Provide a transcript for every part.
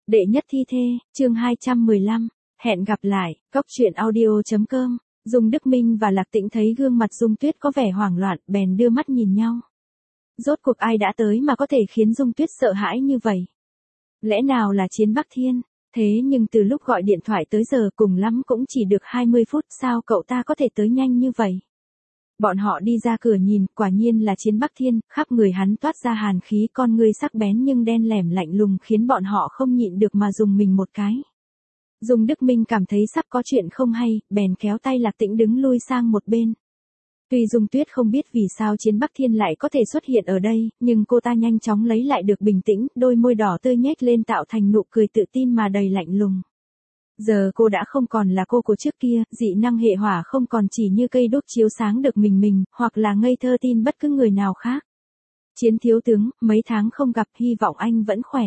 Đệ nhất thi thê, chương 215, hẹn gặp lại, Cóc truyện audio.com. Dung Đức Minh và Lạc Tĩnh thấy gương mặt Dung Tuyết có vẻ hoảng loạn, bèn đưa mắt nhìn nhau. Rốt cuộc ai đã tới mà có thể khiến Dung Tuyết sợ hãi như vậy? Lẽ nào là Chiến Bắc Thiên? Thế nhưng từ lúc gọi điện thoại tới giờ cùng lắm cũng chỉ được 20 phút, sao cậu ta có thể tới nhanh như vậy? Bọn họ đi ra cửa nhìn, quả nhiên là Chiến Bắc Thiên, khắp người hắn toát ra hàn khí, con ngươi sắc bén nhưng đen lẻm lạnh lùng khiến bọn họ không nhịn được mà dùng mình một cái. Dung Đức Minh cảm thấy sắp có chuyện không hay, bèn kéo tay Lạc Tĩnh đứng lui sang một bên. Tuy Dung Tuyết không biết vì sao Chiến Bắc Thiên lại có thể xuất hiện ở đây, nhưng cô ta nhanh chóng lấy lại được bình tĩnh, đôi môi đỏ tươi nhếch lên tạo thành nụ cười tự tin mà đầy lạnh lùng. Giờ cô đã không còn là cô của trước kia, dị năng hệ hỏa không còn chỉ như cây đuốc chiếu sáng được mình, hoặc là ngây thơ tin bất cứ người nào khác. Chiến thiếu tướng, mấy tháng không gặp, hy vọng anh vẫn khỏe.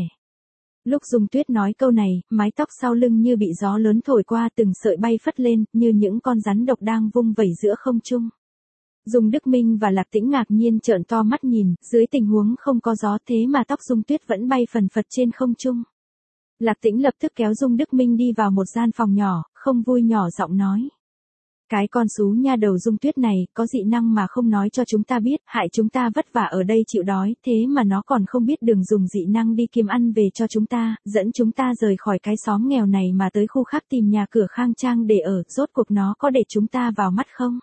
Lúc Dung Tuyết nói câu này, mái tóc sau lưng như bị gió lớn thổi qua, từng sợi bay phất lên, như những con rắn độc đang vung vẩy giữa không trung. Dung Đức Minh và Lạc Tĩnh ngạc nhiên trợn to mắt nhìn, dưới tình huống không có gió thế mà tóc Dung Tuyết vẫn bay phần phật trên không trung. Lạc Tĩnh lập tức kéo Dung Đức Minh đi vào một gian phòng nhỏ, không vui nhỏ giọng nói. Cái con sú nha đầu Dung Tuyết này, có dị năng mà không nói cho chúng ta biết, hại chúng ta vất vả ở đây chịu đói, thế mà nó còn không biết đường dùng dị năng đi kiếm ăn về cho chúng ta, dẫn chúng ta rời khỏi cái xóm nghèo này mà tới khu khác tìm nhà cửa khang trang để ở, rốt cuộc nó có để chúng ta vào mắt không?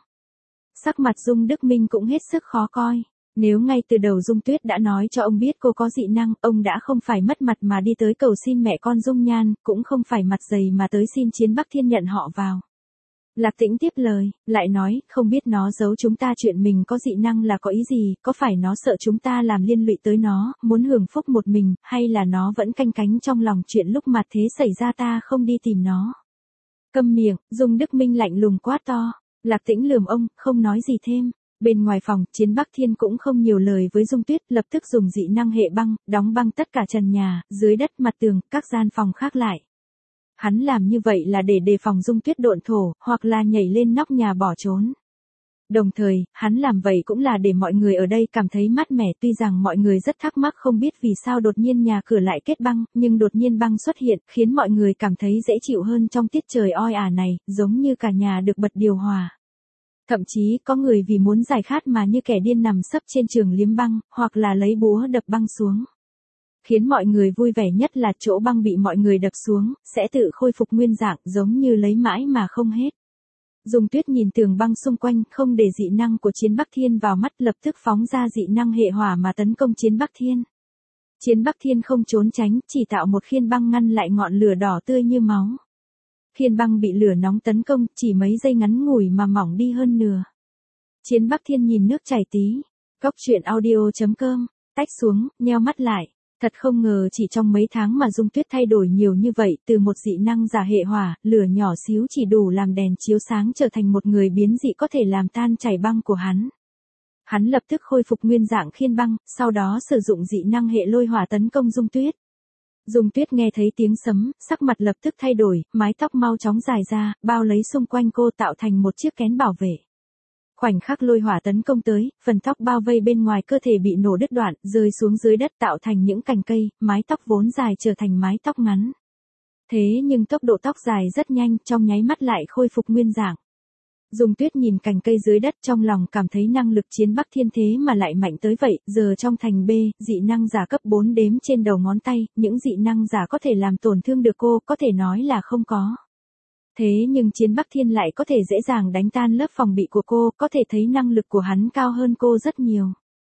Sắc mặt Dung Đức Minh cũng hết sức khó coi. Nếu ngay từ đầu Dung Tuyết đã nói cho ông biết cô có dị năng, ông đã không phải mất mặt mà đi tới cầu xin mẹ con Dung Nhan, cũng không phải mặt dày mà tới xin Chiến Bắc Thiên nhận họ vào. Lạc Tĩnh tiếp lời, lại nói, không biết nó giấu chúng ta chuyện mình có dị năng là có ý gì, có phải nó sợ chúng ta làm liên lụy tới nó, muốn hưởng phúc một mình, hay là nó vẫn canh cánh trong lòng chuyện lúc mặt thế xảy ra ta không đi tìm nó. Câm miệng, Dung Đức Minh lạnh lùng quát to. Lạc Tĩnh lườm ông, không nói gì thêm. Bên ngoài phòng, Chiến Bắc Thiên cũng không nhiều lời với Dung Tuyết, lập tức dùng dị năng hệ băng, đóng băng tất cả trần nhà, dưới đất, mặt tường, các gian phòng khác lại. Hắn làm như vậy là để đề phòng Dung Tuyết độn thổ, hoặc là nhảy lên nóc nhà bỏ trốn. Đồng thời, hắn làm vậy cũng là để mọi người ở đây cảm thấy mát mẻ, tuy rằng mọi người rất thắc mắc không biết vì sao đột nhiên nhà cửa lại kết băng, nhưng đột nhiên băng xuất hiện, khiến mọi người cảm thấy dễ chịu hơn trong tiết trời oi ả này, giống như cả nhà được bật điều hòa. Thậm chí có người vì muốn giải khát mà như kẻ điên nằm sấp trên trường liếm băng, hoặc là lấy búa đập băng xuống. Khiến mọi người vui vẻ nhất là chỗ băng bị mọi người đập xuống, sẽ tự khôi phục nguyên dạng, giống như lấy mãi mà không hết. Dung Tuyết nhìn tường băng xung quanh, không để dị năng của Chiến Bắc Thiên vào mắt, lập tức phóng ra dị năng hệ hỏa mà tấn công Chiến Bắc Thiên. Chiến Bắc Thiên không trốn tránh, chỉ tạo một khiên băng ngăn lại ngọn lửa đỏ tươi như máu. Khiên băng bị lửa nóng tấn công, chỉ mấy giây ngắn ngủi mà mỏng đi hơn nửa. Chiến Bắc Thiên nhìn nước chảy tí. Cóc truyện audio.com, tách xuống, nheo mắt lại. Thật không ngờ chỉ trong mấy tháng mà Dung Tuyết thay đổi nhiều như vậy, từ một dị năng giả hệ hỏa, lửa nhỏ xíu chỉ đủ làm đèn chiếu sáng trở thành một người biến dị có thể làm tan chảy băng của hắn. Hắn lập tức khôi phục nguyên dạng khiên băng, sau đó sử dụng dị năng hệ lôi hỏa tấn công Dung Tuyết. Dung Tuyết nghe thấy tiếng sấm, sắc mặt lập tức thay đổi, mái tóc mau chóng dài ra, bao lấy xung quanh cô tạo thành một chiếc kén bảo vệ. Khoảnh khắc lôi hỏa tấn công tới, phần tóc bao vây bên ngoài cơ thể bị nổ đứt đoạn, rơi xuống dưới đất tạo thành những cành cây, mái tóc vốn dài trở thành mái tóc ngắn. Thế nhưng tốc độ tóc dài rất nhanh, trong nháy mắt lại khôi phục nguyên dạng. Dung Tuyết nhìn cành cây dưới đất trong lòng cảm thấy năng lực Chiến Bắc Thiên thế mà lại mạnh tới vậy, giờ trong thành B, dị năng giả cấp 4 đếm trên đầu ngón tay, những dị năng giả có thể làm tổn thương được cô, có thể nói là không có. Thế nhưng Chiến Bắc Thiên lại có thể dễ dàng đánh tan lớp phòng bị của cô, có thể thấy năng lực của hắn cao hơn cô rất nhiều.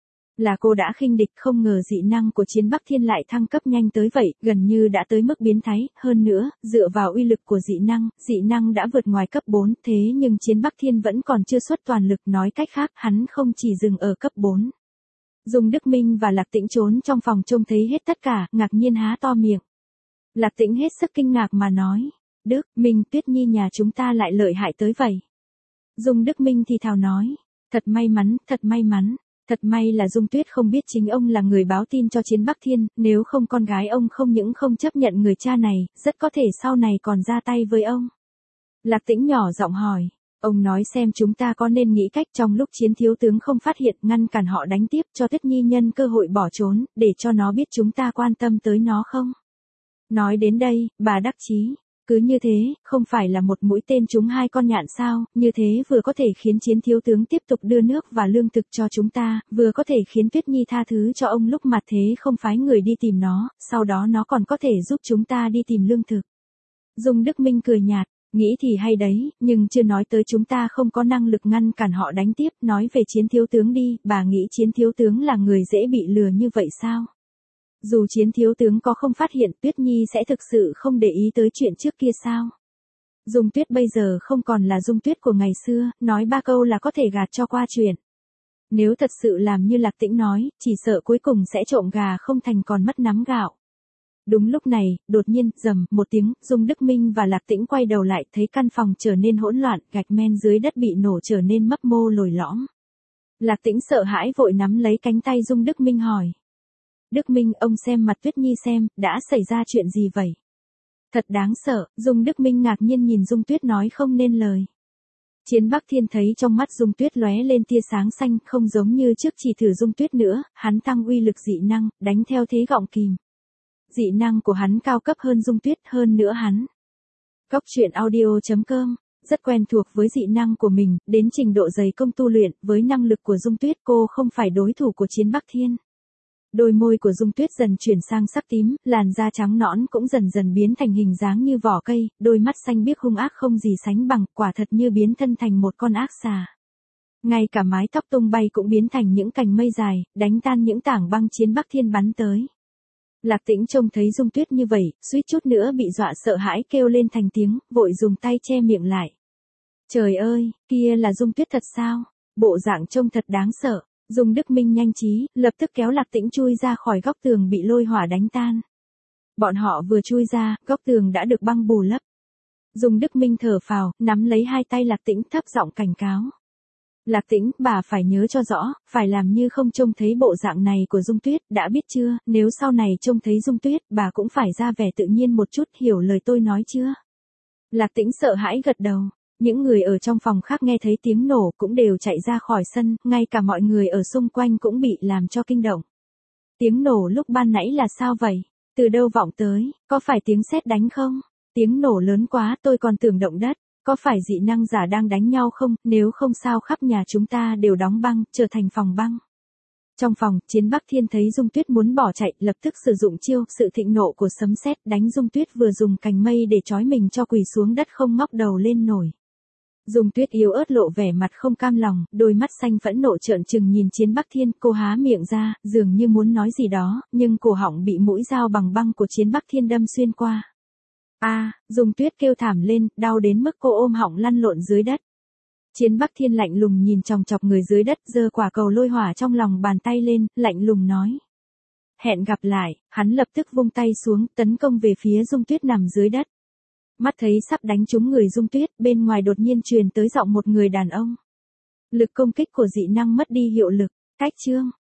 Là cô đã khinh địch, không ngờ dị năng của Chiến Bắc Thiên lại thăng cấp nhanh tới vậy, gần như đã tới mức biến thái, hơn nữa, dựa vào uy lực của dị năng đã vượt ngoài cấp 4, thế nhưng Chiến Bắc Thiên vẫn còn chưa xuất toàn lực, nói cách khác, hắn không chỉ dừng ở cấp 4. Dung Đức Minh và Lạc Tĩnh trốn trong phòng trông thấy hết tất cả, ngạc nhiên há to miệng. Lạc Tĩnh hết sức kinh ngạc mà nói. Đức, Minh, Tuyết Nhi nhà chúng ta lại lợi hại tới vậy. Dung Đức Minh thì thào nói. Thật may mắn, thật may mắn. Thật may là Dung Tuyết không biết chính ông là người báo tin cho Chiến Bắc Thiên, nếu không con gái ông không những không chấp nhận người cha này, rất có thể sau này còn ra tay với ông. Lạc Tĩnh nhỏ giọng hỏi. Ông nói xem chúng ta có nên nghĩ cách trong lúc Chiến thiếu tướng không phát hiện ngăn cản họ đánh tiếp cho Tuyết Nhi nhân cơ hội bỏ trốn, để cho nó biết chúng ta quan tâm tới nó không? Nói đến đây, bà đắc chí. Cứ như thế, không phải là một mũi tên trúng hai con nhạn sao, như thế vừa có thể khiến Chiến thiếu tướng tiếp tục đưa nước và lương thực cho chúng ta, vừa có thể khiến Tuyết Nhi tha thứ cho ông lúc mặt thế không phái người đi tìm nó, sau đó nó còn có thể giúp chúng ta đi tìm lương thực. Dung Đức Minh cười nhạt, nghĩ thì hay đấy, nhưng chưa nói tới chúng ta không có năng lực ngăn cản họ đánh tiếp, nói về Chiến thiếu tướng đi, bà nghĩ Chiến thiếu tướng là người dễ bị lừa như vậy sao? Dù Chiến thiếu tướng có không phát hiện, Tuyết Nhi sẽ thực sự không để ý tới chuyện trước kia sao? Dung Tuyết bây giờ không còn là Dung Tuyết của ngày xưa, nói ba câu là có thể gạt cho qua chuyện. Nếu thật sự làm như Lạc Tĩnh nói, chỉ sợ cuối cùng sẽ trộm gà không thành còn mất nắm gạo. Đúng lúc này, đột nhiên, rầm một tiếng, Dung Đức Minh và Lạc Tĩnh quay đầu lại, thấy căn phòng trở nên hỗn loạn, gạch men dưới đất bị nổ trở nên mấp mô lồi lõm. Lạc Tĩnh sợ hãi vội nắm lấy cánh tay Dung Đức Minh hỏi. Đức Minh, ông xem mặt Tuyết Nhi xem, đã xảy ra chuyện gì vậy? Thật đáng sợ, Dung Đức Minh ngạc nhiên nhìn Dung Tuyết nói không nên lời. Chiến Bắc Thiên thấy trong mắt Dung Tuyết lóe lên tia sáng xanh, không giống như trước chỉ thử Dung Tuyết nữa, hắn tăng uy lực dị năng, đánh theo thế gọng kìm. Dị năng của hắn cao cấp hơn Dung Tuyết, hơn nữa hắn. Góc truyện audio.com, rất quen thuộc với dị năng của mình, đến trình độ dày công tu luyện, với năng lực của Dung Tuyết cô không phải đối thủ của Chiến Bắc Thiên. Đôi môi của Dung Tuyết dần chuyển sang sắc tím, làn da trắng nõn cũng dần dần biến thành hình dáng như vỏ cây, đôi mắt xanh biếc hung ác không gì sánh bằng, quả thật như biến thân thành một con ác xà. Ngay cả mái tóc tung bay cũng biến thành những cành mây dài, đánh tan những tảng băng Chiến Bắc Thiên bắn tới. Lạc Tĩnh trông thấy Dung Tuyết như vậy, suýt chút nữa bị dọa sợ hãi kêu lên thành tiếng, vội dùng tay che miệng lại. Trời ơi, kia là Dung Tuyết thật sao? Bộ dạng trông thật đáng sợ. Dung Đức Minh nhanh trí, lập tức kéo Lạc Tĩnh chui ra khỏi góc tường bị lôi hỏa đánh tan. Bọn họ vừa chui ra, góc tường đã được băng bù lấp. Dung Đức Minh thở phào, nắm lấy hai tay Lạc Tĩnh thấp giọng cảnh cáo. Lạc Tĩnh, bà phải nhớ cho rõ, phải làm như không trông thấy bộ dạng này của Dung Tuyết, đã biết chưa, nếu sau này trông thấy Dung Tuyết, bà cũng phải ra vẻ tự nhiên một chút, hiểu lời tôi nói chưa? Lạc Tĩnh sợ hãi gật đầu. Những người ở trong phòng khác nghe thấy tiếng nổ cũng đều chạy ra khỏi sân, ngay cả mọi người ở xung quanh cũng bị làm cho kinh động. Tiếng nổ lúc ban nãy là sao vậy? Từ đâu vọng tới? Có phải tiếng sét đánh không? Tiếng nổ lớn quá tôi còn tưởng động đất. Có phải dị năng giả đang đánh nhau không? Nếu không sao khắp nhà chúng ta đều đóng băng, trở thành phòng băng. Trong phòng, Chiến Bắc Thiên thấy Dung Tuyết muốn bỏ chạy, lập tức sử dụng chiêu, sự thịnh nộ của sấm sét đánh Dung Tuyết vừa dùng cành mây để trói mình cho quỳ xuống đất không ngóc đầu lên nổi. Dung Tuyết yếu ớt lộ vẻ mặt không cam lòng, đôi mắt xanh phẫn nộ trợn trừng nhìn Chiến Bắc Thiên, cô há miệng ra, dường như muốn nói gì đó, nhưng cổ họng bị mũi dao bằng băng của Chiến Bắc Thiên đâm xuyên qua. Dung Tuyết kêu thảm lên, đau đến mức cô ôm họng lăn lộn dưới đất. Chiến Bắc Thiên lạnh lùng nhìn chòng chọc người dưới đất, giơ quả cầu lôi hỏa trong lòng bàn tay lên, lạnh lùng nói. Hẹn gặp lại, hắn lập tức vung tay xuống, tấn công về phía Dung Tuyết nằm dưới đất. Mắt thấy sắp đánh trúng người Dung Tuyết, bên ngoài đột nhiên truyền tới giọng một người đàn ông. Lực công kích của dị năng mất đi hiệu lực, cách chương.